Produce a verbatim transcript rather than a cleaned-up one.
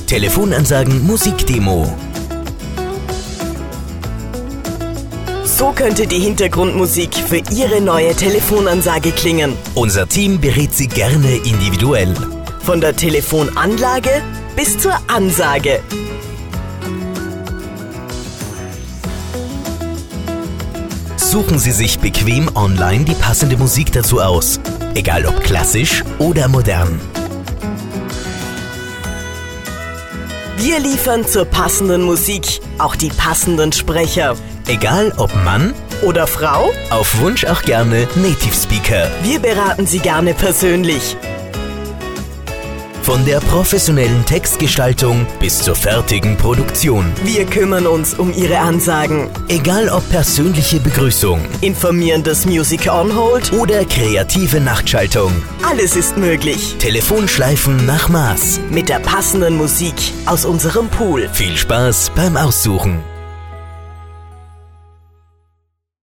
Telefonansagen Musikdemo. So könnte die Hintergrundmusik für Ihre neue Telefonansage klingen. Unser Team berät Sie gerne individuell. Von der Telefonanlage bis zur Ansage. Suchen Sie sich bequem online die passende Musik dazu aus. Egal ob klassisch oder modern. Wir liefern zur passenden Musik auch die passenden Sprecher. Egal ob Mann Oder Frau? auf Wunsch auch gerne Native Speaker. Wir beraten Sie gerne persönlich. Von der professionellen Textgestaltung bis zur fertigen Produktion. Wir kümmern uns um Ihre Ansagen. Egal ob persönliche Begrüßung Informierendes Music on Hold. oder kreative Nachtschaltung. Alles ist möglich. Telefonschleifen nach Maß. Mit der passenden Musik aus unserem Pool. Viel Spaß beim Aussuchen.